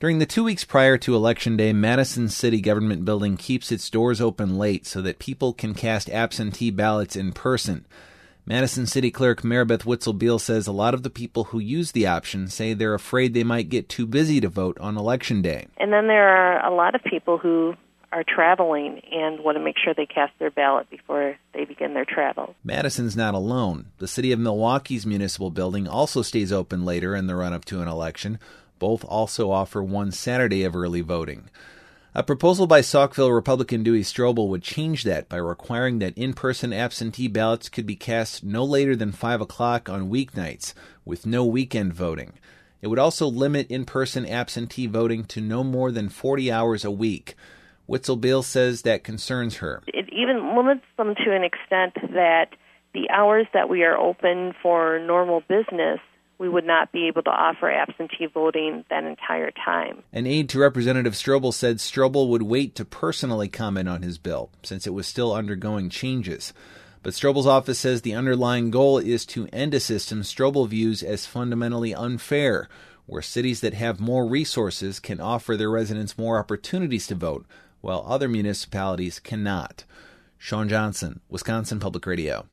During the 2 weeks prior to Election Day, Madison City Government Building keeps its doors open late so that people can cast absentee ballots in person. Madison City Clerk Maribeth Witzel-Beal says a lot of the people who use the option say they're afraid they might get too busy to vote on Election Day. And then there are a lot of people who are traveling and want to make sure they cast their ballot before they begin their travel. Madison's not alone. The City of Milwaukee's municipal building also stays open later in the run-up to an election. Both also offer one Saturday of early voting. A proposal by Saukville Republican Dewey Strobel would change that by requiring that in-person absentee ballots could be cast no later than 5 o'clock on weeknights, with no weekend voting. It would also limit in-person absentee voting to no more than 40 hours a week. Witzel-Beal says that concerns her. It even limits them to an extent that the hours that we are open for normal business, we would not be able to offer absentee voting that entire time. An aide to Representative Strobel said Strobel would wait to personally comment on his bill, since it was still undergoing changes. But Strobel's office says the underlying goal is to end a system Strobel views as fundamentally unfair, where cities that have more resources can offer their residents more opportunities to vote, while other municipalities cannot. Sean Johnson, Wisconsin Public Radio.